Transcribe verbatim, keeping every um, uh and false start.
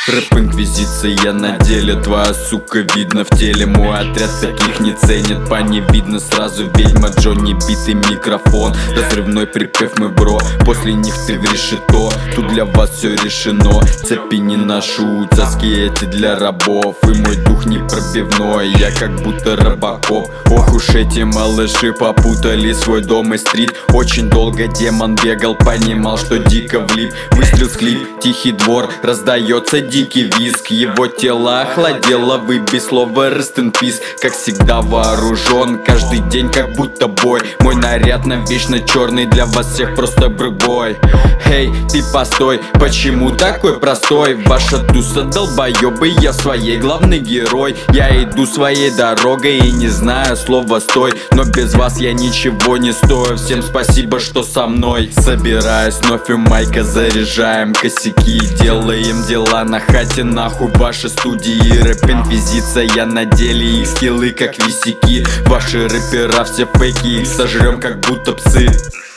Рэп-инквизиция на деле, твоя сука видно в теле. Мой отряд таких не ценит, по ней видно сразу ведьма. Джонни битый микрофон, разрывной припев мой бро. После них ты в решето, тут для вас все решено. Цепи не ношу, цаски эти для рабов. И мой дух не пробивной, я как будто робокоп. Ох уж эти малыши попутали свой дом и стрит. Очень долго демон бегал, понимал, что дико влип. Выстрел склип, тихий двор, раздается дикий визг. Его тело охладело, выбей слово rest in peace. Как всегда вооружен, каждый день как будто бой. Мой наряд навечно черный, для вас всех просто брыбой. Эй, ты постой, почему такой простой? Ваша туса долбоебы, я своей главный герой. Я иду своей дорогой и не знаю слова стой. Но без вас я ничего не стою. Всем спасибо, что со мной. Собираюсь вновь у майка, заряжаем косяки. Делаем дела на хате, нахуй ваши студии. Рэп-инквизиция на деле, их скиллы как висяки. Ваши рэпера все фейки, их сожрем как будто псы.